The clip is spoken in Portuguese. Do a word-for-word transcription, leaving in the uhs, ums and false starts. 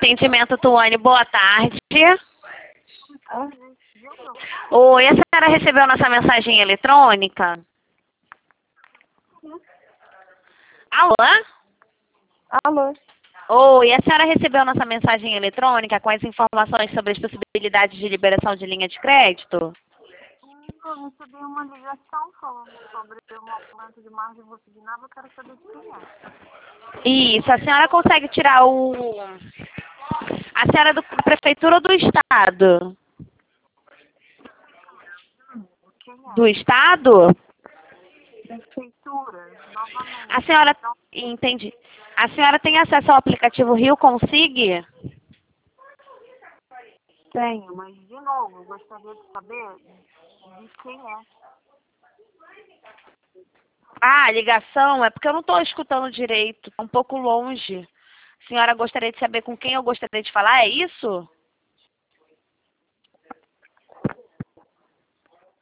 atendimento, Tuane. Boa tarde. Ah, Oi, a senhora recebeu nossa mensagem eletrônica? Alô? alô? Oi, a senhora recebeu nossa mensagem eletrônica com as informações sobre as possibilidades de liberação de linha de crédito? Eu recebi uma ligação falando sobre um aumento de margem consignada, eu quero saber de quem é. Isso, a senhora consegue tirar o... A senhora é do da prefeitura ou do estado? Quem é? Do estado? Prefeitura, novamente. A senhora... Então, Entendi. A senhora tem acesso ao aplicativo Rio Consig? tenho, mas de novo, eu gostaria de saber de quem é. Ah, a ligação é porque eu não estou escutando direito, tá um pouco longe. A senhora gostaria de saber com quem eu gostaria de falar, é isso?